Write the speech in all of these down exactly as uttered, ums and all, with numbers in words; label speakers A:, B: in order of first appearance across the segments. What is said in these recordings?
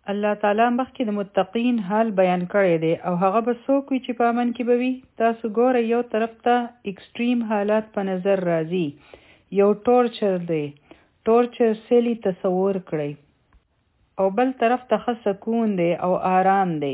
A: الله تعالی مخکې د متقین حال بیان کړی دی او هغه به څوک وي چې په امن کې به وي. تاسو ګورئ یو طرف ته اکسټریم حالات په نظر راځي، یو ټورچر دی، ټورچر سیلی تصور کړئ، او بل طرف ته ښه سکون دی او آرام دی.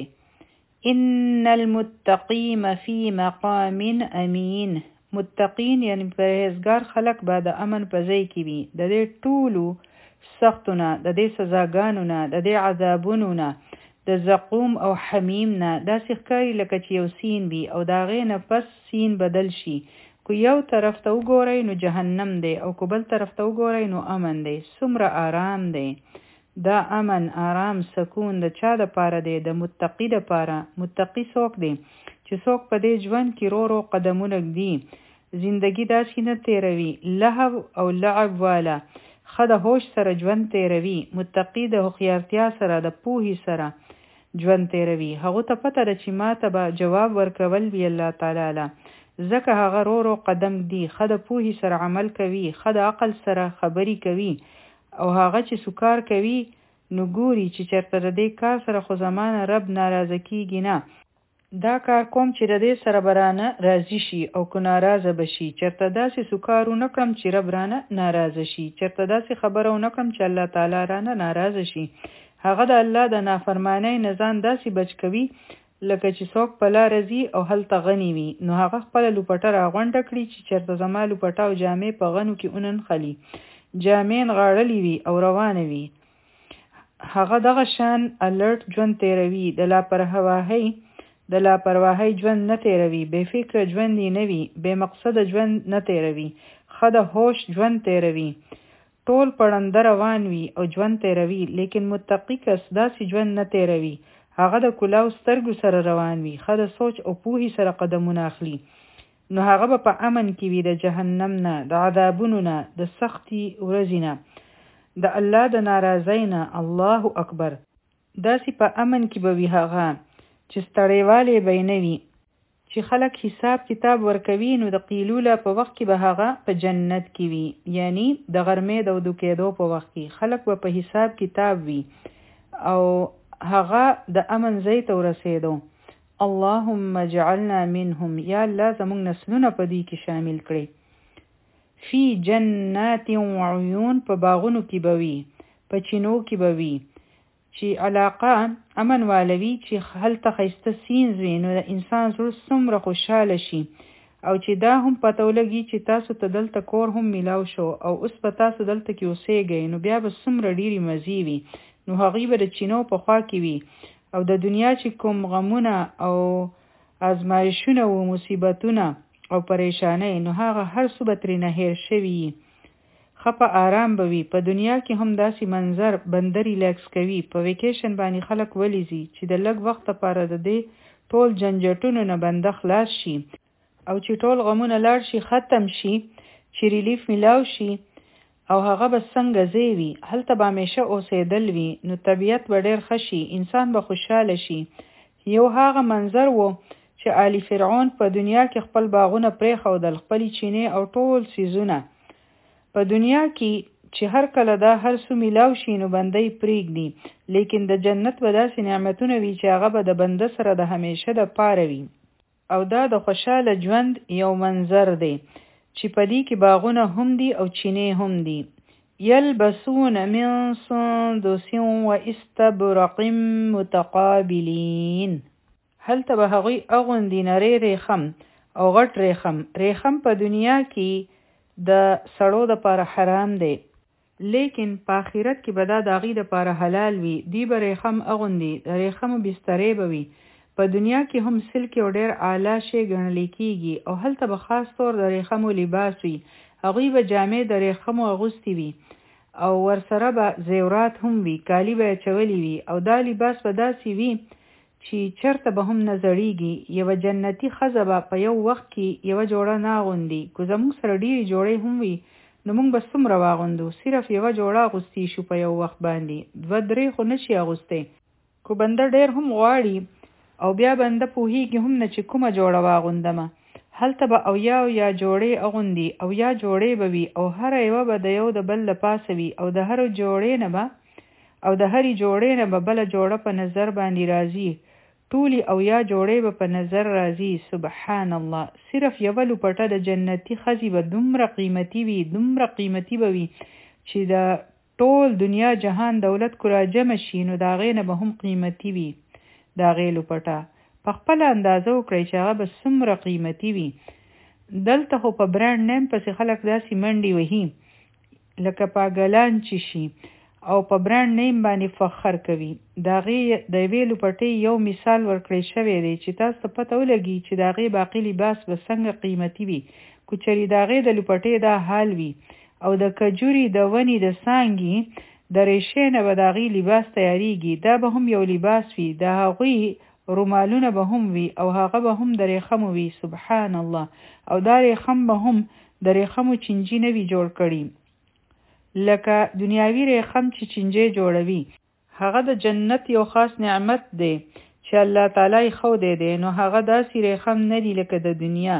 A: ان المتقین فی مقام امین، متقین یعنی پرهیزګار خلق به د امن په ځای کې وي، د دې ټولو سختونه، د دې سزاګانو نه، د دې عذابونو نه، د زقوم او حمیم نه داسې ښکاري لکه چې یو سین وي او د هغې نه پس سین بدل شي. که یو طرف ته وګورئ نو جهنم دی او که بل طرف ته وګورئ نو امن دی. څومره آرام دی. دا امن، آرام، سکون د چا دپاره دی؟ د متقی دپاره. متقی څوک دی؟ چې څوک په دې ژوند کې رو رو قدمونه ږدي، زندگی داسې نه تیروي، لهو او لعب والا ښه د هوش سره ژوند تیروي. متقی د هوښیارتیا سره، د پوهې سره ژوند تیروي. هغه ته پته ده چې ما ته به جواب ورکول وي الله تعالی له، ځکه هغه رو رو قدم دی، ښه د پوهې سره عمل کوي، ښه د عقل سره خبرې کوي، او هغه چې سکار کوي نو ګوري چې چېرته د دې کار سره خو زمانه رب ناراضه کیږي نه، دا کار کوم چې د دې سره به رانه راضي شي او که ناراضه به شي. چېرته داسې سکار ونه کړم چې رب رانه ناراضه شي، چېرته داسې خبره ونه کړم چې الله تعالی رانه ناراضه شي. هغه د الله د نافرمانۍ نه ځان داسې بچ کوي لکه چې څوک په لاره ځي او هلته غني وي، نو هغه خپله لوپټه راغونډه کړي چې چېرته زما لوپټه او جامې په غنو کې وننښلي، جامې نغاړلې وي او روانه وي. هغه دغه شان الرټ ژوند تیروي، د لاپرواهۍ د لاپرواهۍ ژوند نه تیروي، بې فکره ژوند یې نه وي، بې مقصده ژوند نه تیروي، ښه د هوش ژوند تیروي، ټول پړنده روان وي او ژوند تیروي. لیکن متقی کس داسې ژوند نه تیروي، هغه د کلاو سترګو سره روان وي، ښه د سوچ او پوهې سره قدمونه اخلي، نو هغه به په امن کې وي د جهنم نه، د عذابونو نه، د سختي ورځې نه، د الله د ناراضۍ نه. الله اکبر. داسې په امن کې به وي هغه چې ستړیوالی به یې نه وي. چې خلک حساب کتاب ورکوي نو د قیلوله په وخت کې به هغه په جنت کې وي، یعنی د غرمې د ودو کېدو په وخت کې خلک به په حساب کتاب وي او هغه د امن ځای ته ورسېدو. اللهم اجعلنا منهم، یا الله زموږ نسلونه په دې کې شامل کړي. فی جنات وعیون، په باغونو کې به وي، په چینو کې به وي، چې علاقه امن والوي، چې هلته ښایسته سینز وي، نو د انسان زړه څومره خوشحاله شي، او چې دا هم پته ولګي چې تاسو ته دلته کور هم میلاو شو او اوس په تاسو دلته کې اوسېږئ، نو بیا به څومره ډېرې مزې وي. نو هغوی به د چینو په خوا کې وي او د دنیا چې کوم غمونه او ازمایښونه و، مصیبتونه او پریشانۍ، نو هغه هر څه به ترېنه هیر شوي، ښه په آرام به وي. په دنیا کې هم داسې منظر بنده ریلیکس کوي. په ویکیشن باندې خلک ولیځي چې د لږ وخت لپاره د دې ټول جنجټونو نه بنده خلاص شي او چې ټول غمونه لاړ شي، ختم شي، چې ریلیف میلاو شي، او هغه به څنګه ځای وي، هلته به همیشه اوسېدل وي، نو طبیعت به ډېر ښه شي، انسان به خوشحاله شي. یو هغه منظر و چې آل فرعون په دنیا کې خپل باغونه پرېښودل، خپلې چینې او ټول څیزونه. په دنیا کې چې هر کله دا هر څه میلاو شي نو بنده یې پرېږدي، لیکن د جنت به داسې نعمتونه وي چې هغه به د بنده سره د همیشه د پاره وي، او دا د خوشحاله ژوند یو منظر دی چې په دې کې باغونه هم دي او چینې هم دي. یلبسون من سندس و استبرق متقابلین، هلته به هغوی اغوندي نری ریخم او غټ ریخم. ریخم په دنیا کې د سړو د پاره حرام دی، لیکن په آخرت کې به دا د هغوی د پاره حلال وي. دی به ریخم اغوندي، د ریخمو بسترې به وي. په دنیا کې هم سلک یو ډېر اعلی شی ګڼل کېږي او هلته به خاص طور د ریخمو لباس وي. هغوی به جامې د ریخمو اغوستې وي او ورسره به زیورات هم وي، کالي به اچولي وي، او دا لباس به داسې وي چې چرته به هم نه زړیږي. یوه جنتي ښځه به په یو وخت کې یوه جوړه نه اغوندي. که زموږ سره ډېرې جوړې هم وي نو موږ به څومره واغوندو، صرف یوه جوړه اغوستی شو په یو وخت باندې، دوه درې خو نه شي اغوستی. که بنده ډېر هم غواړي او بیا بنده پوهیږي هم نه چې کومه جوړه واغوندمه، هلته به او یا او یا جوړې اغوندي او یا جوړې به وي، او هر یوه به د یو د بل له پاسه وي، او د هر جوړې نه به او د هرې جوړې نه به بله جوړه په نظر باندې راځي، ټولي او یا جوړې به په نظر راځي. سبحان الله. صرف یوه لوپټه د جنتي ښځې به دومره قیمتي وي، دومره قیمتي به وي چې د ټول دنیا جهان دولت کو راجمع شي نو د هغې نه به هم قیمتي وي د هغې لوپټه. په خپله اندازه وکړئ چې هغه به څومره قیمتي وي. دلته خو په برانډ نیم پسې خلک داسې منډې وهي لکه پاګلان چې شي او په برانډ نیم باندې فخر کوي. د هغې د یوې لوپټې یو مثال ورکړی شوی دی چې تاسو ته پته ولګي چې د هغې باقي لباس به څنګه قیمتي وي. که چېرې د هغې د لوپټې دا حال وي او د کجوري د ونې د څانګې د ریشې نه به د هغې لباس تیاریږي، دا به هم یو لباس وي. د هغوی رومالونه به هم وي او هغه به هم د ریخمو وي. سبحان الله. او دا ریخم به هم د ریخمو چینجي نه وي جوړ کړي لکه دنیاوي ریخم چې چینجي جوړوي. هغه د جنت یو خاص نعمت دی چې الله تعالی یې ښودی دی. نو هغه داسې ریخم نه دی لکه د دنیا.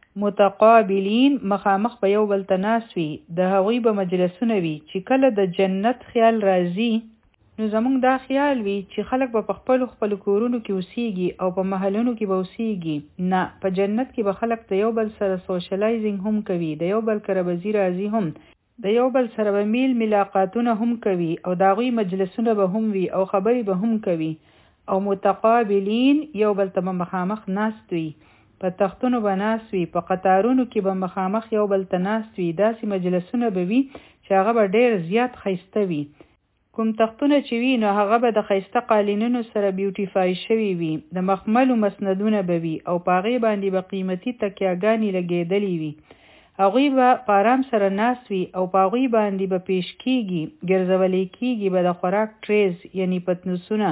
A: متقابلین مخامخ به یو بل ته ناست وي، د هغوی به مجلسونه وي. چې کله د جنت خیال راځي نو زمونږ دا خیال وي چې خلک به په خپلو خپلو کورونو کې اوسیږي او په محلونو کې به اوسیږي. نه، په جنت کې به خلک د یو بل سره سوشلایزینګ هم کوي، د یو بل کره به ځي راځي هم، د یو بل سره به میل ملاقاتونه هم کوي او د هغوی مجلسونه به هم وي او خبرې به هم کوي. او متقابلین یو بل ته به مخامخ ناست وي، په تختونو به ناست وي، په قطارونو کې به مخامخ یو بل ته ناست وي. داسې مجلسونه به وي چې هغه به ډېر زیات ښایسته وي. کوم تختونه چې وي نو هغه به د ښایسته قالینونو سره بیوټیفای شوي وي، د مخملو مسندونه به وي او په هغې باندې به قیمتي تکیاګانې لګېدلې وي. هغوی به په آرام سره ناست وي او په هغوی باندې به پیش کېږي ګرځولی کېږي به د خوراک ټریز یعنی پتنوسونه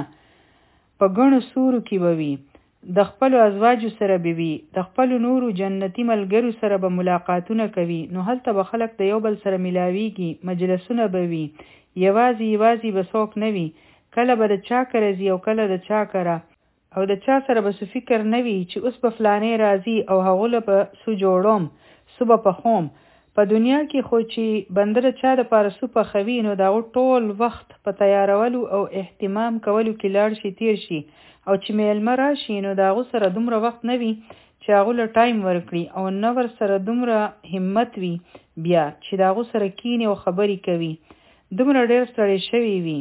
A: په ګڼو سورو کې به وي. د خپلو ازواجو سره به وي، د خپلو نورو جنتي ملګرو سره به ملاقاتونه کوي. نو هلته به خلک د یو بل سره ملاویږي، مجلسونه به وي، یوازې یوازې به څوک نه وي. کله به د چا کره ځي او کله د چا کره، او د چا سره به څه فکر نه وي چې اوس به فلانې راځي او هغوله به څه جوړوم، څه به پخوم. په دنیا کې خو چې بنده د چا دپاره څه پخوي نو د هغو ټول وخت په تیارولو او اهتمام کولو کې لاړ شي تیر شي، او چې میلمه راشي نو د هغو سره دومره وخت نه وي چې هغو له ټایم ورکړي او نه ور سره دومره همت وي بیا چې د هغو سره کینې او خبرې کوي. دومره ډېر ستړی شوي وي.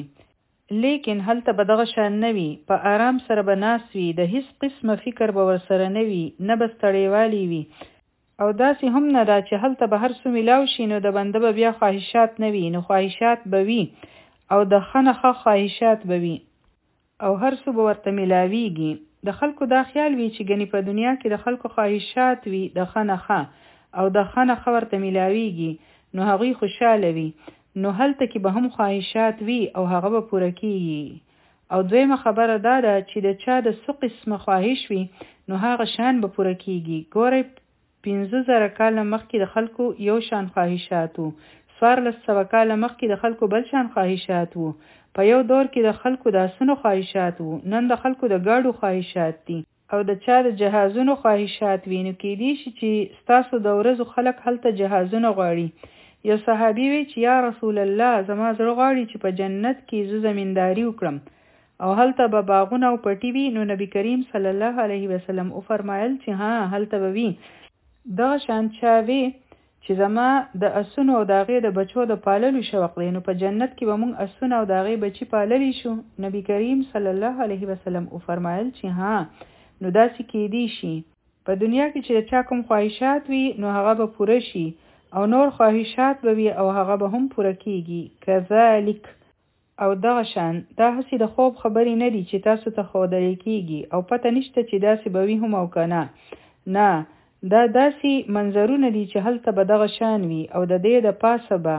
A: لیکن هلته به دغه شان نه وي، په آرام سره به ناست وي، د هیڅ قسمه فکر به ورسره نه وي، نه به ستړیوالی وي. او داسې هم نه ده چې هلته به هر څه میلاو شي نو د بنده به بیا خواهشات نه وي. نو خواهشات به وي او د ښه نه ښه خواهشات به وي او هر څه به ورته میلاویږي. د خلکو دا خیال وي چې ګنې په دنیا کې د خلکو خواهشات وي د ښه نه ښه او د ښه نه ښه ورته میلاویږي نو هغوی خوشحاله وي. نو هلته کې به هم خواهشات وي او هغه به پوره کیږي. او دویمه خبره دا ده چې د چا د څه قسمه خواهش وي نو هغه شان به پوره کیږي. ګورئ پنځه زره کاله مخکې د خلکو یو شان خواهشات وو، څوارلس سوه کاله مخکې د خلکو بل شان خواهشات وو، په یو دور کې د خلکو د اسونو خواهشات وو، نن د خلکو د ګاډو خواهشات دي او د چا د جهازونو خواهشات وي. نو کېدی شي چې ستاسو د ورځو خلک هلته جهازونه غواړي. یو صحابي وی چې یا رسول الله زما زړه غواړي چې په جنت کې زه زمینداری وکړم او هلته به باغونه او پټي وي. نو نبی کریم صلی الله علیه وسلم او فرمایل چې ها هلته به وي. دغه شان چا وی چې زما د اسونو او د هغې د بچو د پاللو شوق دی نو په جنت کې به مونږ اسونه او د هغې بچي پاللی شو. نبی کریم صلی الله علیه وسلم او فرمایل چې ها نو داسې کېدی شي. په دنیا کې چې د چا کوم خواهشات وي نو هغه به پوره شي او نور خواهشات به وي او هغه به هم پوره کیږي. کذالک او دغه شان دا هسې د خوب خبرې نه دي چې تاسو ته ښودلی کېږي او پته نشته چې داسې به وي هم او که نه. نه، دا داسې منظرونه دي چې هلته به دغه شان وي. او د دې د پاسه به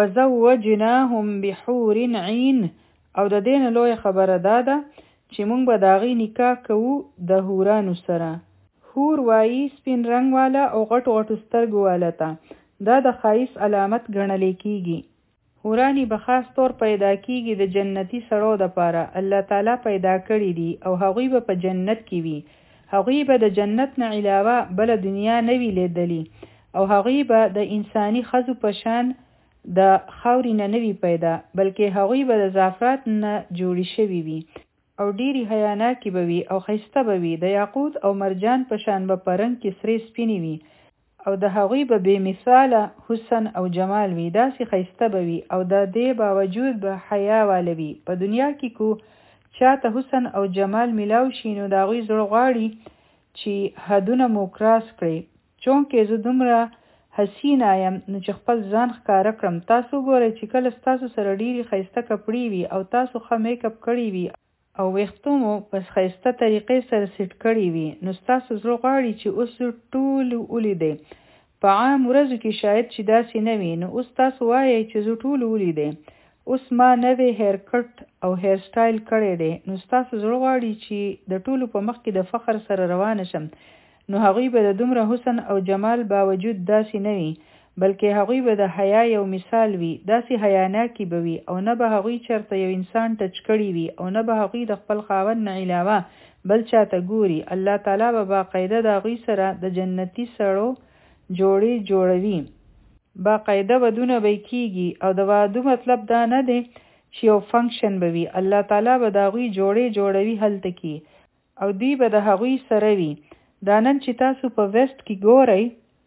A: وزوجناهم بحور عین، او د دې نه لویه خبره دا ده چې مونږ به د هغې نکاح کوو د حورانو سره. حور وایي سپین رنګ والا او غټو غټو سترګو والا ته. دا د ښایست علامت ګڼلی کېږي. حورانې به خاص طور پیدا کېږي د جنتي سړو دپاره. الله تعالی پیدا کړي دي او هغوی به په جنت کې وي. هغوی به د جنت نه علاوه بله دنیا نه وي لیدلي او هغوی به د انساني ښځو په شان د خاورې نه نه وي پیدا، بلکې هغوی به د زعفرات نه جوړې شوي وي او ډېرې حیاناکې به وي او ښایسته به وي. د یاقوت او مرجان په شان به په رنګ کې سرې سپینې وي او د هغوی به بې مثاله حسن او جمال وي، داسې ښایسته به وي او د دې باوجود به حیا واله وي. په دنیا کې کو چاته حسن او جمال میلاو شي نو د هغوی زړه غواړي چې حدونه مو کراس کړي. چونکې زه دومره حسینه یم نو چې خپل ځان ښکاره کړم. تاسو ګورئ چې کله ستاسو سره ډېرې ښایسته کپړې وي او تاسو ښه میک اپ کړی وي او ویښتو مو په ښایسته طریقې سره سیټ کړی وي نو ستاسو زړه غواړي چې اوس ټول ولیدئ. په عام ورځو کې شاید چې داسې نه وي، نو اوس تاسو وایئ چې زه ټول ولیدئ. اوس ما نوی هیر کټ او هیر سټایل کړی دی نو ستاسو زړه غواړي چې د ټولو په مخ کې د فخر سره روانه شم. نو هغوی به د دومره حسن او جمال باوجود داسې نه وي، بلکې هغوی به د حیا یو مثال وي، داسې حیاناکې به وي او نه به هغوی چرته یو انسان ټچ کړي وي او نه به هغوی د خپل خاوند نه علاوه بل چاته ګوري. الله تعالی به باقاعده د هغوی سره د جنتي سړو جوړې جوړوي. باقاعده ودونه به کیږي او د واده مطلب دا نه دی چې یو فنکشن به وي. الله تعالی به د هغوی جوړې جوړوي هلته کې او دوی به د هغوی سره وي. دا نن چې تاسو په ویسټ کې ګورئ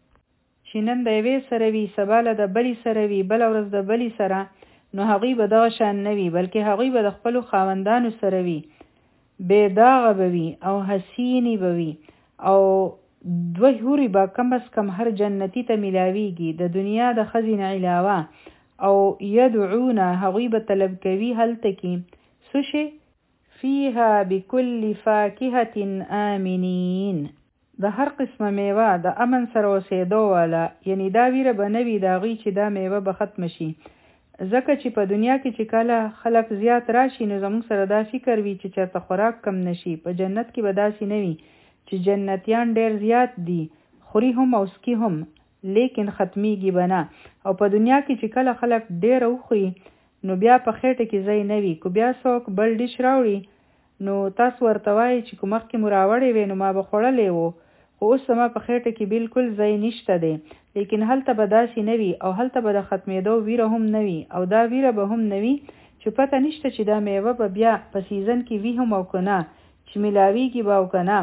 A: چې نن د یوې سره وي، سبا له د بلې سره وي، بله ورځ د بلې سره، نو هغوی به دغه شان نه وي، بلکې هغوی به د خپلو خاوندانو سره وي، بې داغه به وي او حسینې به وي او دوه حورې به کم از کم هر جنتي ته میلاویږي د دنیا د ښځې نه علاوه. او یدعونه هغوی به طلب کوي هلته کې څه شی؟ فیها بکل فاکهة آمنین، د هر قسمه میوه د امن سره اوسېدو والا، یعنی دا ویره به نه وي د هغوی چې دا میوه به ختم شي. ځکه چې په دنیا کې چې کله خلک زیات راشي نو زموږ سره دا فکر وي چې چېرته خوراک کم نشي. په جنت کې به داسې نه وي چې جنتیان ډېر زیات دي، خوري هم او سکي هم، لیکن ختمیږي به نه. او په دنیا کې چې کله خلک ډېر وخوري نو بیا په خېټه کې ځای نه وي. که بیا څوک بل ډیش راوړي نو تاسو ورته وایئ چې که مخکې مو راوړی وی نو ما به خوړلی و، خو اوس زما په خېټه کې بالکل ځای نشته دی. لیکن هلته به داسې نه وي او هلته به د ختمېدو ویره هم نه وي او دا ویره به هم نه وي چې پته نشته چې دا میوه به بیا په سیزن کې وي هم او که نه، چې میلاویږي به او که نه.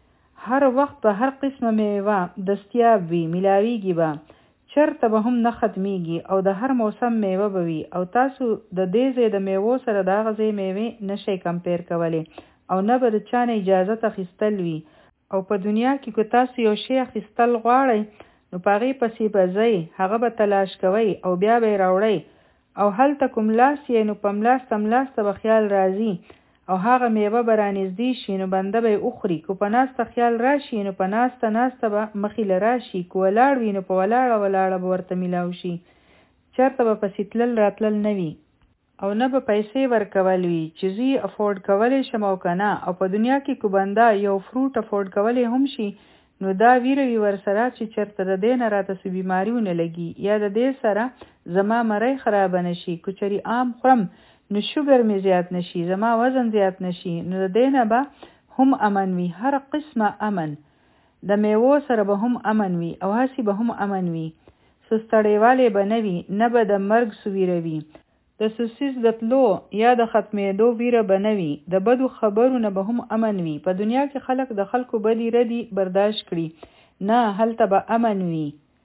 A: هر وخت به هر قسمه میوه دستیاب وي، میلاویږي به، چرته به هم نه ختمیږي او د هر موسم میوه به وي او تاسو د دې ځای د میوو سره د هغه ځای میوې نشئ کمپیر کولی او نه به د چا نه اجازت اخیستل وي. او په دنیا کې که تاسو یو شی اخیستل غواړئ نو په هغې پسې به ځئ، هغه به تلاش کوئ او بیا به یې راوړئ او هلته کوم لاس یې نو په ملاسته ملاسته به خیال راځي او هغه میوه به رانږدې شي نو بنده به یې وخوري. که په ناسته خیال راشي نو په ناسته ناسته به مخې له راشي، که ولاړ وي نو په ولاړه ولاړه به ورته میلاو شي، چېرته به پسې تلل راتلل نه وي او نه به پیسې ورکول وي چې زه یې افورډ کولی شم او که نه. او په دنیا کې که بنده یو فروټ افورډ کولی هم شي نو دا ویره وي ورسره چې چېرته د دې نه راته څه بیماري ونه لګي یا د دې سره زما مرۍ خرابه نه شي. که چېرې عام خورم نو شوګر مې زیات نشي، زما وزن زیات نشي، نو د دې نه به هم امن وي. هر قسمه امن د میوو سره به هم امن وي او هسې به هم امن وي. سستړیوالی به نه وي، نه به د مرګ سویره وي، د سوسیس د تلو یا د ختمېدو ویره به نه وي، د بدو خبرو نه به هم امن وي. په دنیا کې خلک د خلکو بدی ردی برداشت کړي، نه هلته به امن وي.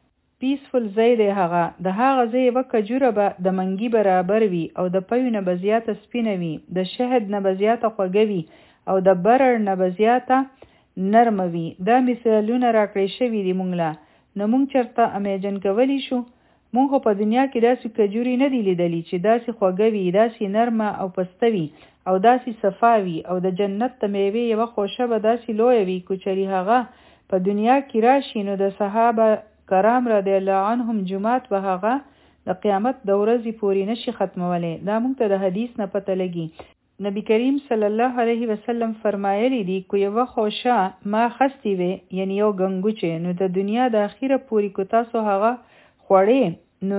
A: پیسفل ځای دی هغه، د هغه ځای یوه کجوره به د منګي برابر وي او د پیو نه به زیاته سپینه وي، د شهد نه به زیاته خوږه وي او د برړ نه به زیاته نرمه وي. دا مثالونه راکړی شوي دي مونږ له، نه مونږ چېرته امیجن کولی شو. مونږ خو په دنیا کې داسې کجورې نه دي لیدلي چې داسې خوږه وي، داسې نرمه او پسته وي او داسې صفا وي او د جنت د میوې یوه خوشه به داسې لویه وي. که چېرې هغه په دنیا کې راشي نو د صحابه کرام رضی الله عنهم جماعت به هغه د قیامت د ورځې پورې نشي ختمولی. دا مونږ ته د حدیث نه پته لګي. نبی کریم صلی الله علیه وسلم فرمایلی دی که یوه خوشه ما خستی وي یعنی یو ګنګوچې نو د دنیا د اخیره پورې که تاسو هغه خوړې نو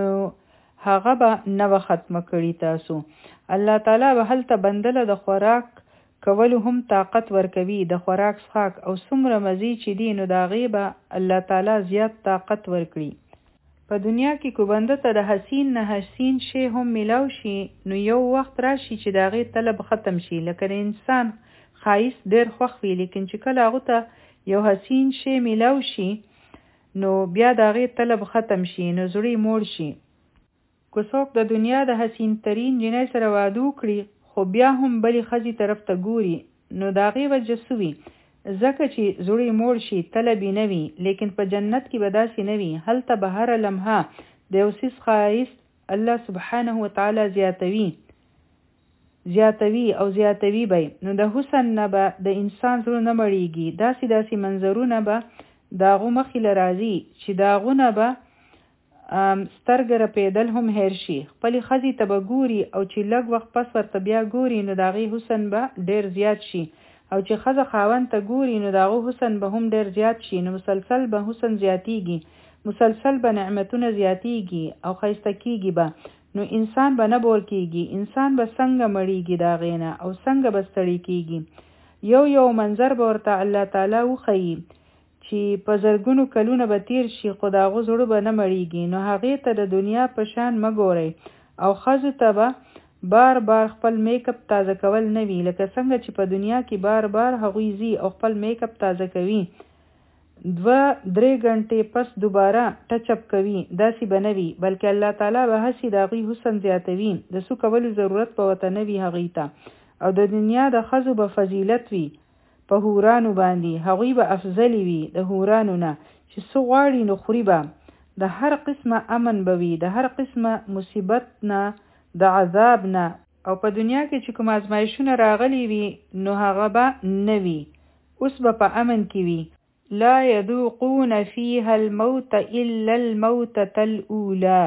A: هغه به نه به ختمه کړي تاسو. الله تعالی به هلته بندله د خوراک کولو هم طاقت ورکوي، د خوراک څښاک او څومره مزې چې دي نو د هغې به الله تعالی زیات طاقت ورکړي. په دنیا کې کو بنده ته د حسین نه حسین شی هم ملاو شي نو یو وخت راشي چې د هغې طلب ختم شي. لکه د انسان ښایست ډېر خوښ وي لیکن چې کله هغه ته یو حسین شی ملاو شي نو بیا د هغې طلب ختم شي نو زړه موړ شي. که څوک د دنیا د حسین ترین جنۍ سره واده وکړي خو بیا هم بلې ښځې طرف ته ګوري نو د هغې وجه څه وي؟ ځکه چې زړه موړ شي طلب یې نه وي. لیکن په جنت کې به داسې نه وي. هلته به هره لمحه د یو څیز ښایست الله سبحانه وتعالی زیاتوي زیاتوي او زیاتوي به نو د حسن نه به د انسان زړه نه مړیږي. داسې داسې منظرونه به د هغو مخې له راځي چې د هغو نه به سترګه رپېدل هم هیر شي. خپلې ښځې ته به ګوري او چې لږ وخت پس ورته بیا ګوري نو د هغې حسن به ډېر زیات شي او چې ښځه خاوند ته ګوري نو د هغه حسن به هم ډېر زیات شي. نو مسلسل به حسن زیاتیږي، مسلسل به نعمتونه زیاتیږي او ښایسته کیږي به. نو انسان به نه بور کیږي، انسان به څنګه مړیږي د هغې نه او څنګه به ستړی کیږي. یو یو منظر به ورته الله تعالی وښیي چې په زرګونو کلونه به تیر شي خو د هغو زړه به نه مړیږي. نو هغې ته د دنیا په شان مه ګورئ او ښځو ته به بار بار خپل میک اپ تازه کول نه وي لکه څنګه چې په دنیا کې بار بار هغوی ځي او خپل میک اپ تازه کوي، دوه درې غنټې پس دوباره ټچ اپ کوي. داسې به نه وي بلکې الله تعالی به هسې د هغوی حسن زیاتوي. د څه کولو ضرورت به ورته نه وي هغوی ته. او د دنیا د ښځو به فضیلت وي په حورانو باندې، هغوی به افضلې وي د حورانو نه چې څه غواړي نو خوري به. د هر قسمه امن به وي، د هر قسمه مصیبت نه، د عذاب نه. او په دنیا کې چې کوم ازمایښونه راغلي وي نو هغه به نه وي. اوس به په امن کې وي. لا یذوقون فیها الموت الا الموتة الاولى.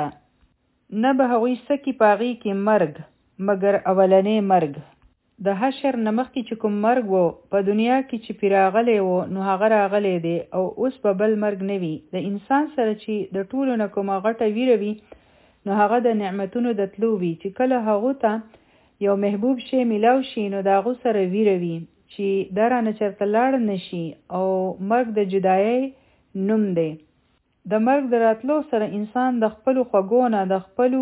A: نه به هغوی سکي په هغې کې مرګ مګر اولنی مرګ. د حشر نه مخکې چې کوم مرګ و په دنیا کې چې پې راغلی و نو هغه راغلی دی او اوس به بل مرګ نه وي. د انسان سره چې د ټولو نه کومه غټه ویره وي نو هغه د نعمتونو د تلو وي. چې کله هغو ته یو محبوب شی ملاو شي نو د هغو سره ویره وي چې دا رانه چېرته لاړ نه شي او مرګ د جدایۍ نوم دی. د مرګ د راتلو سره انسان د خپلو خوږو نه د خپلو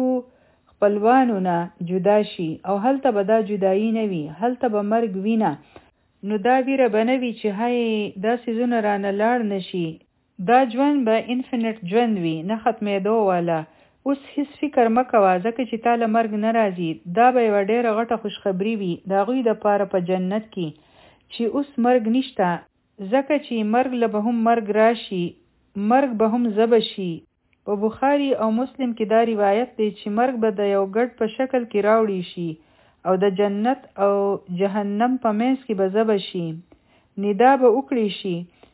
A: خپلوانو نه جدا شي او هلته به دا جدایي نه وي، هلته به مرګ وینه. نو دا ویره به نه وي چې هی دا څیزونه رانه لاړ نه شي. دا ژوند به انفینټ ژوند وي، نه ختمېدو والا. اوس هیڅ فکر مه کوه ځکه چې تا له مرګ نه راځي. دا به یوه ډېره غټه خوشخبري وي د هغوی دپاره په جنت کې چې اوس مرګ نشته، ځکه چې مرګ له به هم مرګ راشي، مرګ به هم ذبح شي. په بخاري او مسلم کې دا روایت دی چې مرګ به د یو ګډ په شکل کې راوړی شي او د جنت او جهنم په منځ کې به ذبح شي. ندا به وکړی شي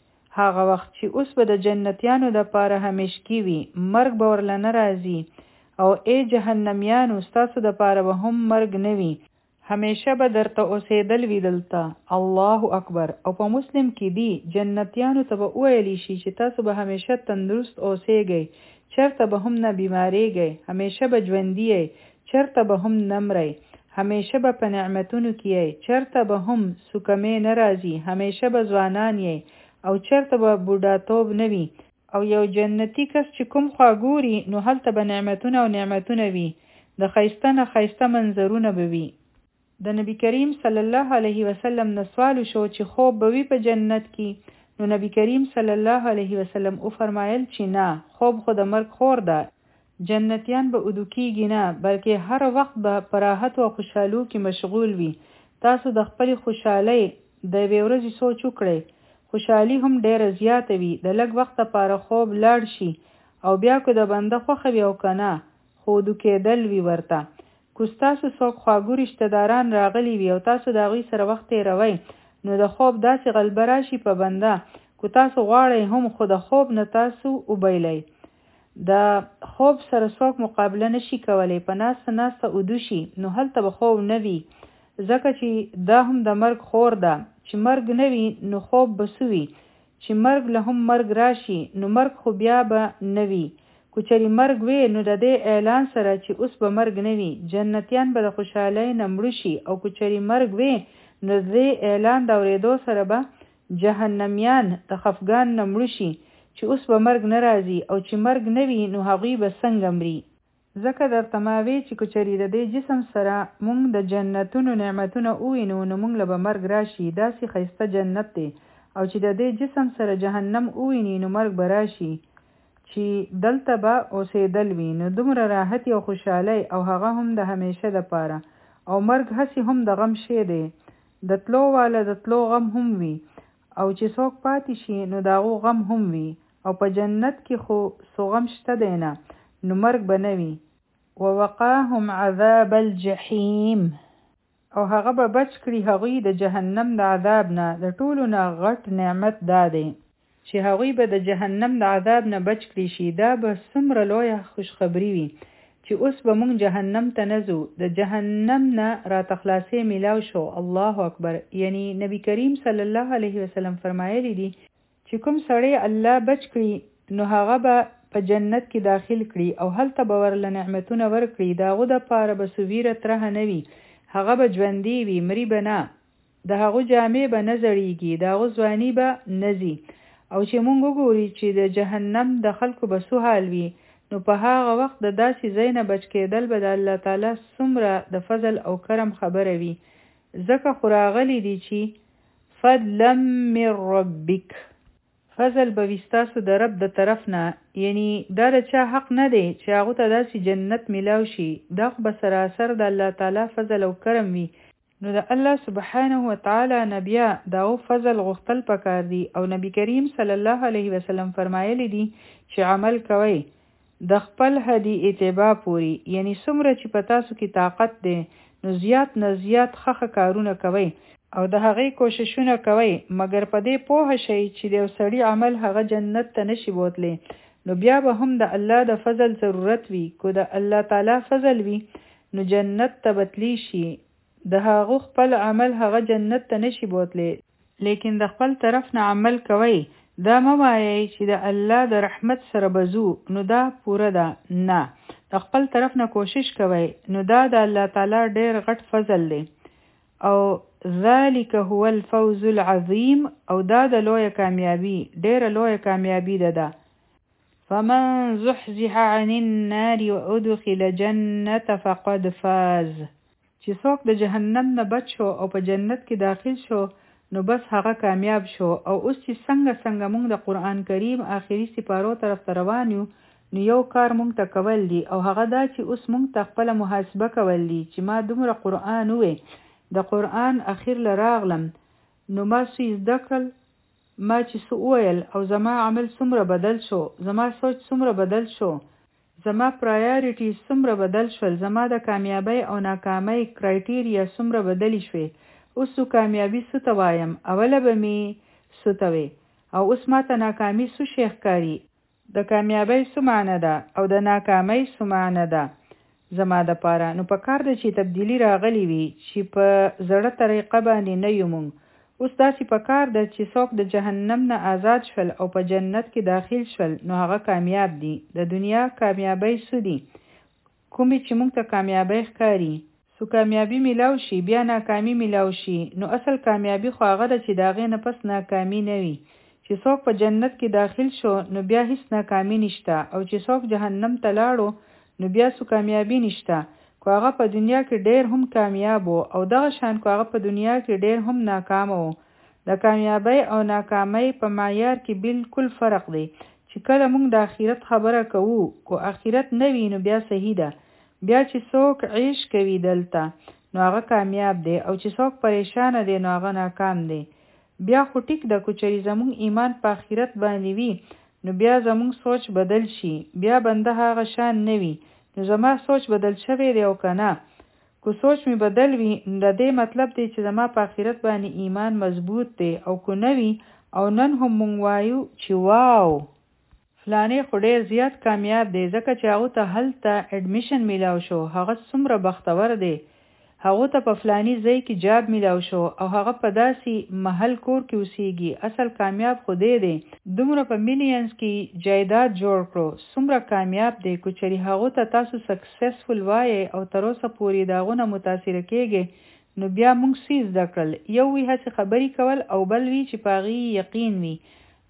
A: هغه وخت چې اوس به د جنتیانو دپاره همیشګي وي، مرګ به ورله نه راځي. او ای جهنمیانو ستاسو دپاره به هم مرګ نه وي، همیشه به درته اوسېدل وي دلته. الله اکبر. او په مسلم کې دی جنتیانو ته به وویلی شي چې تاسو به همیشه تندرست اوسېږئ، چېرته به هم نه بیماریږئ، همیشه به ژوندي یئ، چېرته به هم نه مرئ، همیشه به په نعمتونو کې یئ، چېرته به هم سوکمې نه راځي، همیشه به ځوانان یئ او چېرته به بوډاتوب نه وي. او یو جنتي کس چې کوم خوا ګوري نو هلته به نعمتونه او نعمتونه وي، د ښایسته نه ښایسته منظرونه به وي. د نبی کریم صلی الله علیه وسلم نه سوال شو چې خوب به وي په جنت کې؟ نو نبی کریم صلی الله علیه وسلم او فرمایل چې نه، خوب خو د مرګ خور ده. جنتیان به ادو کیږي نه، بلکې هر وخت به په راحت او خوشحالو کې مشغول وي. تاسو د خپلې خوشحالۍ د یوې ورځې سوچ وکړئ. خوشحالي هم ډېره زیاته وي. د لږ وخت لپاره خوب لاړ شي او بیا که د بنده خوښه وي او که نه خو ادو کېدل وي ورته. که ستاسو څوک خواږه رشته داران راغلي وي او تاسو د هغوی سره وخت تېروئ نو د خوب داسې غلبه راشي په بنده که تاسو غواړئ هم خو د خوب نه تاسو وبیلئ. د خوب سره څوک مقابله نشي کولی. په ناسته ناسته ادو شي نو هلته به خوب نه وي، ځکه چې دا هم د مرګ خور ده. چې مرګ نه وي نو خوب به څه وي؟ چې مرګ له هم مرګ راشي نو مرګ خو بیا به نه وي. که چېرې مرګ وي نو د دې اعلان سره چې اوس به مرګ نه وي، جنتیان به د خوشحالۍ نه مړه شي. او که چېرې مرګ وي نو د دې اعلان د اورېدو سره به جهنمیان د خفګان نه مړه شي چې اوس به مرګ نه راځي او چې مرګ نه وي نو هغوی به څنګه مري. ځکه درته ما وی چې که چېرې د دې جسم سره موږ د جنتونو نعمتونه ووینو نو موږ له به مرګ راشي، داسې ښایسته جنت دی. او چې د دې جسم سره جهنم وویني نو مرګ به راشي چې دلته به اوسېدل وي، نو دومره راحت او خوشحالۍ او هغه هم د همیشه دپاره. او مرګ هسې هم د غم شی دی، د تلو والا د تلو غم هم وي، او چې څوک پاتې شي نو د هغو غم هم وي. او په جنت کې خو څه غم شته دی نه، نو مرګ به نه وي. ووقاهم عذاب الجحیم، او هغه به بچ کړي هغوی د جهنم د عذاب نه. د ټولو نه غټ نعمت دا دی چې هغوی به د جهنم د عذاب نه بچ کړي شي. دا به څومره لویه خوشخبري وي چې اوس به مونږ جهنم ته نه ځو، د جهنم نه راته خلاصې میلاو شو. الله اکبر. یعنی نبی کریم صلی الله علیه وسلم فرمایلی دي چې کوم سړی الله بچ کړي نو هغه به په جنت کې داخل کړي او هلته به ورله نعمتونه ورکړي. د هغو دپاره به سویره ترهه نه وي، هغه به ژوندي وي، مري به نه، د هغو جامې به نه زړیږي، د هغو ځواني به نه ځي. او چې مونږ وګوري چې د جهنم د خلکو به څه حال وي نو په هغه وخت د داسې ځای نه بچ کېدل به د الله تعالی څومره د فضل او کرم خبره وي. ځکه خو راغلی دي چې فضلا من ربک، فضل به وي ستاسو د رب د طرف نه. یعنی دا د چا حق نه دی چې هغو ته داسې جنت میلاو شي، دا خو به سراسر د الله تعالی فضل او کرم وي. نو د الله سبحانه وتعالی نه بیا دغو فضل غوښتل پکار دي. او نبی کریم صلی الله علیه وسلم فرمایلی دي چې عمل کوئ د خپل هدي اتباع پوری، یعنی څومره چې په تاسو کې طاقت دی نو زیات نه زیات ښه کارونه کوئ او د هغې کوششونه کوئ، مګر په دې پوه شئ چې د یو سړي عمل هغه جنت ته نشي بوتلی، نو بیا به هم د الله د فضل ضرورت وي. کو د الله تعالی فضل وي نو جنت ته بتلی شي، د هغه خپل عمل هغه جنت ته نشي بوتلی. لیکن د خپل طرف نه عمل کوئ، دا مه وایئ چې د الله د رحمت سره بزو نو دا پوره ده، نه، د خپل طرف نه کوشش کوئ، نو دا د الله تعالی ډیر غټ فضل دی. او ذالک هو الفوز العظیم، او دا د لویه کامیابی، ډیره لویه کامیابی ده ده. فمن زحزح عن النار وادخل جنة فقد فاز، چې څوک د جهنم نه بچ شو او په جنت کې داخل شو نو بس هغه کامیاب شو. او اوس چې څنګه څنګه مونږ د قرآن کریم آخري سپارو طرف ته روان یو نو یو کار مونږ ته کول دي، او هغه دا چې اوس مونږ ته خپله محاسبه کول دي چې ما دومره قرآن ووی، د قرآن اخیر له راغلم نو ما څه زده کړل، ما چې څه وویل، او زما عمل څومره بدل شو، زما سوچ څومره بدل شو، زما پرایاریټیز څومره بدل شول، زما د کامیابی او ناکامۍ کرایټیریا څومره بدلی شوې. اوس څو کامیابي څه ته وایم، اوله به مې څه ته وی، او اوس ما ته ناکامي څه شی ښکاري، د کامیابۍ څه معنی ده او د ناکامۍ څه معنی ده زما دپاره. نو په کار ده چې تبدیلي راغلی وي چې په زړه طریقه باندې نه یو مونږ. اوس داسې په کار ده چې څوک د جهنم نه آزاد شول او په جنت کې داخل شول نو هغه کامیاب دي. د دنیا کامیابۍ څه دي، کومې چې مونږ ته کامیابۍ ښکاري، سو کامیابی میلاو شي بیا ناکامی میلاو شي، نو اصل کامیابی خو هغه ده چې د هغې نه پس ناکامي نه وي. چې څوک په جنت کې داخل شو نو بیا هیڅ ناکامي نشته، او چې څوک جهنم ته لاړو نو بیا سو کامیابی نشته. کو هغه په دنیا کې ډیر هم کامیاب وو او دغه شان کو هغه په دنیا کې ډیر هم ناکام وو. د کامیابی او ناکامۍ په معیار کې بالکل فرق دی. چې کله موږ د آخرت خبره کوو، کو آخرت نه وي نو بیا صحیح ده، بیا چې څوک عیش کوي دلته نو هغه کامیاب دی، او چې څوک پریشانه دی نو هغه ناکام دی. بیا خو ټیک ده کو چې زموږ ایمان په آخرت باندې وي نو بیا زموږ سوچ بدل شي، بیا بنده هغه شان نه وي. نو زما سوچ بدل شوی دی او که نه، کو سوچ می بدل وي د دې مطلب دی چې زما په آخرت باندې ایمان مضبوط دی، او کو نه وي او نن هم مونږ وایو چې واو فلانې خو ډیر زیات کامیاب دی ځکه چې هغه ته هلته اډمیشن میلاو شو، هغه څومره بختور دی، هغه ته په فلانی ځای کې جاب میلاو شو او هغه په داسې محل کور کې اوسېږي. اصل کامیاب خو دی دی، دومره په میلیونز کې جایداد جوړ کړو، څومره کامیاب دی. کو چېرې هغه ته تاسو سکسسفل وایې او تر اوسه پورې د هغو نه متاثره کېږئ نو بیا موږ څه زده کړل، یو وی هسې خبرې کول او بل وی چې په هغې یقین وي.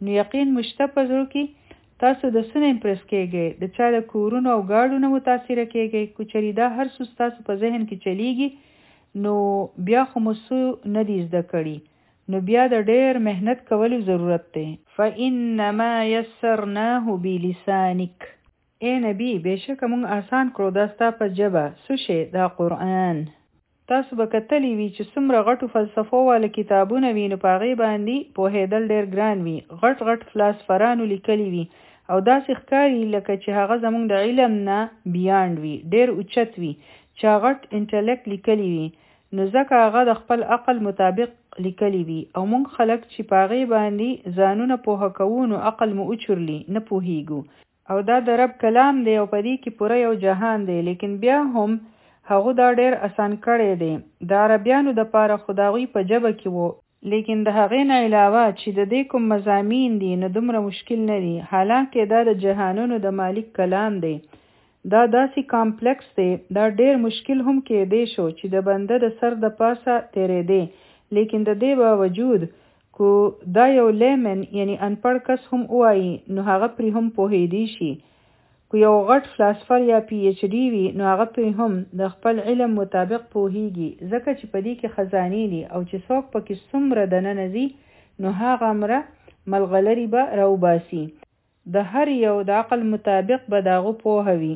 A: نو یقین مشته په زړه کې تاسو د سن امپرس کېږئ، د چا د کورونو او گاډو نه متاثره کېږئ. کو چری دا هر څه تاسو په ذهن کې چلیږي نو بیا خو مسو نه دی زده کړي، نو بیا د ډېر مهنت کولو ضرورت دی. فإنما يسرناه بلسانک، اے نبی بېشکه مونږ آسان کړو دا ستا په ژبه څه شی دا قرآن. تاسو به کتلی وي چې څومره غټو فلسفو والا کتابونه وي نو په هغې باندې پوهېدل ډېر ګران وي. غټ غټ فلاسفرانو لیکلي وي او داسې ښکاري لکه چې هغه زموږ د علم نه بیانډ وي، ډېر اوچت وي، چې غټ انټلیکټ لیکلي وي. نو ځکه هغه د خپل عقل مطابق لیکلي وي او موږ خلک چې په هغې باندې ځانونه پوهه کوو نو عقل مو اوچورلي نه پوهېږو. او دا د رب کلام دی او په دې کې پوره یو جهان دی، لیکن بیا هم هغه دا ډېر اسان کړی دی. د عربیانو د پاره خو د هغوی په ژبه کې وو، لیکن د هغې نه علاوه چې د دې کوم مضامین دي نو دومره مشکل نه دي، حالانکه دا د جهانونو د مالک کلام دی. دا داسې کامپلیکس دی، دا ډېر مشکل هم کېدی شو چې د بنده د سر د پاسه تېرېدی، لیکن د دې باوجود کو دا یو لیمن یعنی انپړ کس هم وایي نو هغه پرې هم پوهېدی شي. کو یو غټ فلاسفر یا پی ایچ ډي وي نو هغه پرې هم د خپل علم مطابق پوهېږي، ځکه چې په دې کې خزانې دي او چې څوک پکې څومره دننه ځي نو هغه امره ملغلرې به راوباسي. د هر یو د عقل مطابق به د هغه پوهه وي.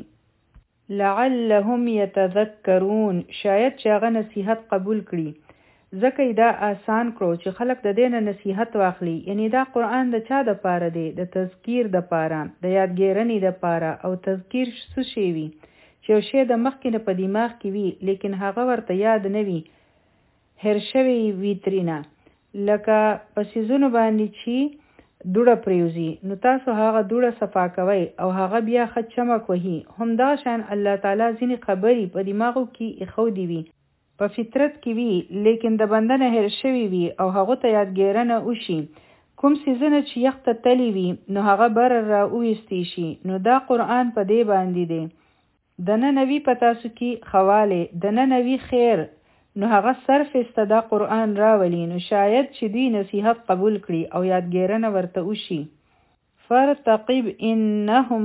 A: لعلهم یتذکرون، شاید چې هغه نصیحت قبول کړي. ځکه یې دا آسان کړو چې خلک د دې نه نصیحت واخلي. یعنی دا قرآن د چا د پاره دی؟ د تذکیر د پاره، د یادګیرنې د پاره. او تذکیر څه شی وي؟ چې یو شی د مخکې نه په دماغ کې وي لیکن هغه ورته یاد نه وي، هیر شوی وي ترېنه. لکه په څیزونو باندې چې دوړه پریوزي نو تاسو هغه دوړه صفا کوئ او هغه بیا ښه چمک وهي. همدا شان الله تعالی ځینې خبرې په دماغو کې ایښودې وي، په فطرت کې وي، لیکن د بنده نه هیر شوي وي او هغه ته یادګیرنه وشي. کوم څیزونه چې یخ ته تللی وي نو هغه بره را وویستی شي. نو دا قرآن په دې باندې دی. د ننه وي په تاسو کې خواله، د ننه وي خیر، نو هغه صرف است دا قرآن راولي. نو شاید چې دوی نصیحت قبول کړي او یادګیرنه ورته وشي. فرتقب انهم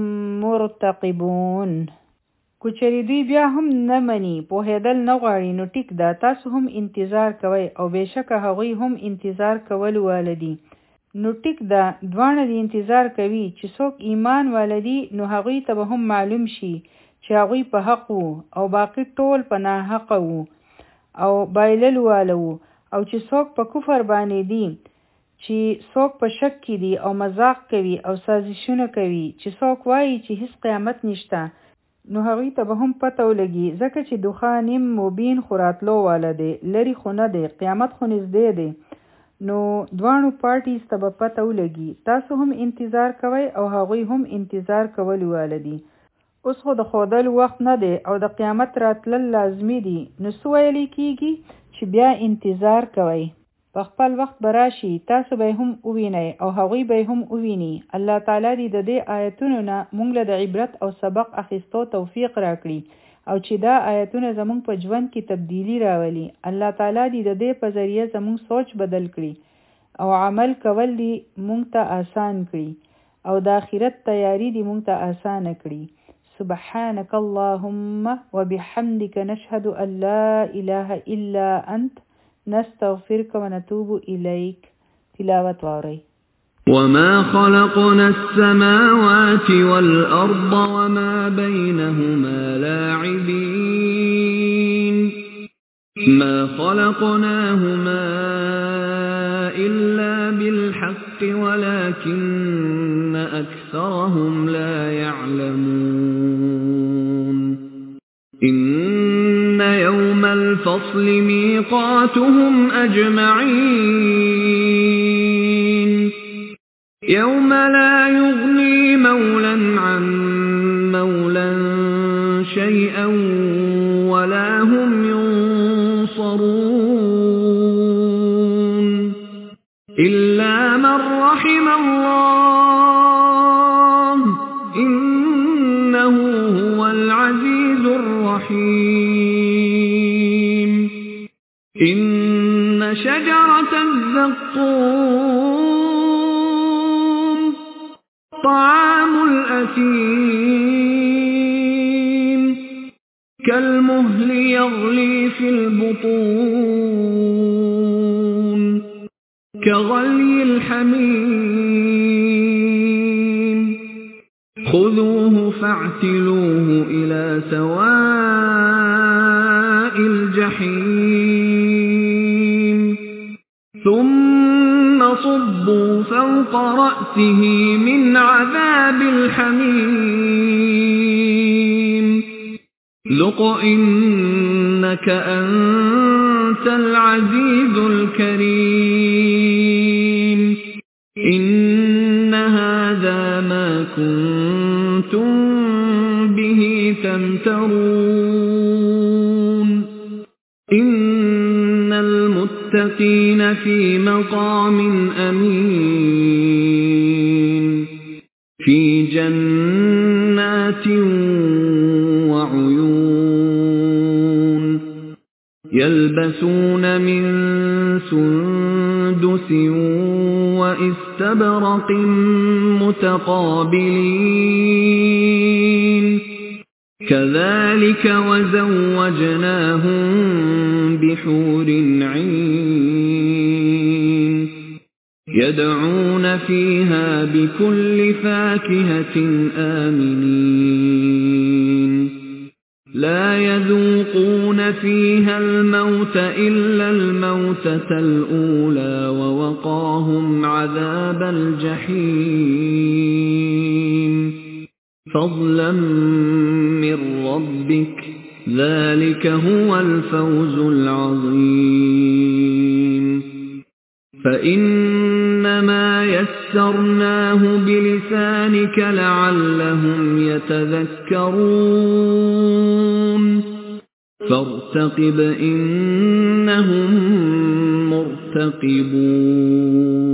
A: مرتقبون، کوچری دوی بیا هم نه مني، پوهېدل نه غواړي، نو ټیک ده تاسو هم انتظار کوئ او بېشکه هغوی هم انتظار کول والدي. نو ټیک ده دواړه دې انتظار کوي چې څوک ایمان والدي نو هغوی ته به هم معلوم شي چې هغوی په حق وو او باقي ټول په ناحقه وو او بایلل واله وو. او چې څوک په کفر باندې دي، چې څوک په شک کې دي او مذاق کوي او سازشونه کوي، چې څوک وایي چې هیڅ قیامت نشته، نو هغوی ته به هم پته ولګي، ځکه چې دخانیم مبین خو راتلو واله دی، لرې خو نه دی، قیامت خو نږدې دی. نو دواړو پارټیز ته به پته ولګي. تاسو هم انتظار کوئ او هغوی هم انتظار کول واله دي. اوس خو د ښودلو وخت نه دی او د قیامت راتلل لازمي دي. نو څه ویلی کېږي چې بیا انتظار کوئ، په خپل وخت به راشي، تاسو به هم ووینئ او هغوی به هم وویني. الله تعالی دې د دې آیتونو نه موږ له د عبرت او سبق اخیستو توفیق راکړي او چې دا آیتونه زموږ په ژوند کې تبدیلی راولي. الله تعالی دې د دې په ذریعه زموږ سوچ بدل کړي او عمل کول دې موږ ته آسان کړي او د آخرت تیاری دې موږ ته آسان کړي. سبحانك اللهم وبحمدك نشهد أن لا إله إلا أنت نستغفرك ونتوب إليك. تلاوة واري.
B: وما خلقنا السماوات والأرض وما بينهما لاعبين ما خلقناهما إلا بالحق ولكن أكثرهم لا يعلمون. إن يوم الفصل ميقاتهم أجمعين يوم لا يغني مولا عن مولا شيئا ولا هم ينصرون إلا من رحم الله إنه هو العزيز الرحيم. إن شجرة الزقوم طعام الأثيم كالمهل يغلي في البطون كغلي الحميم خذوه فاعتلوه إلى سواء الجحيم ثم صبوا فوق رأسه من عذاب الحميم ذق إنك أنت العزيز الكريم إن هذا ما كنتم به تمترون إن المتقين في مقام أمين في جنات وعيون يلبسون من سندس وإستبرق متقابلين كذلك وزوجناهم بحور عين يدعون فيها بكل فاكهة آمنين لا يذوقون فيها الموت إلا الموتة الأولى ووقاهم عذاب الجحيم فضلا من ربك ذلك هو الفوز العظيم فإنما يسرناه بلسانك لعلهم يتذكرون فارتقب إنهم مرتقبون